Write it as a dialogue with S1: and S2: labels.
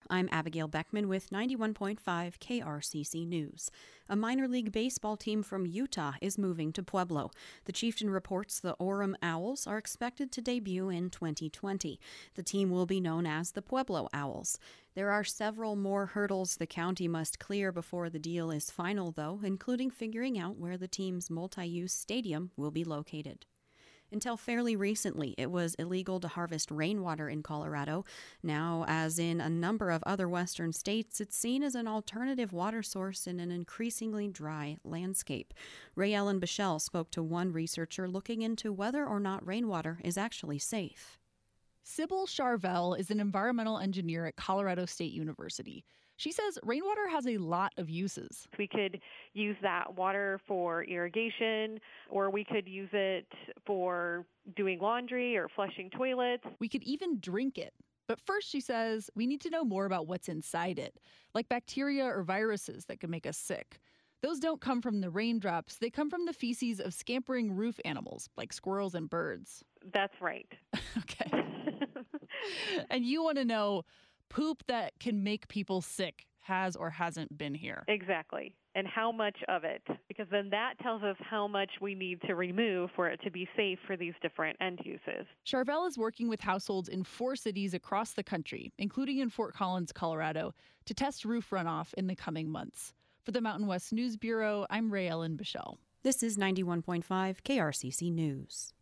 S1: I'm Abigail Beckman with 91.5 KRCC News. A minor league baseball team from Utah is moving to Pueblo. The Chieftain reports the Orem Owls are expected to debut in 2020. The team will be known as the Pueblo Owls. There are several more hurdles the county must clear before the deal is final, though, including figuring out where the team's multi-use stadium will be located. Until fairly recently, it was illegal to harvest rainwater in Colorado. Now, as in a number of other western states, it's seen as an alternative water source in an increasingly dry landscape. Ray Ellen Bichelle spoke to one researcher looking into whether or not rainwater is actually safe.
S2: Sybil Charvel is an environmental engineer at Colorado State University. She says rainwater has a lot of uses.
S3: We could use that water for irrigation, or we could use it for doing laundry or flushing toilets.
S2: We could even drink it. But first, she says, we need to know more about what's inside it, like bacteria or viruses that can make us sick. Those don't come from the raindrops. They come from the feces of scampering roof animals like squirrels and birds.
S3: That's right.
S2: Okay. And you want to know poop that can make people sick has or hasn't been here.
S3: Exactly. And how much of it? Because then that tells us how much we need to remove for it to be safe for these different end uses.
S2: Charvel is working with households in 4 cities across the country, including in Fort Collins, Colorado, to test roof runoff in the coming months. For the Mountain West News Bureau, I'm Ray Ellen Bichelle.
S1: This is 91.5 KRCC News.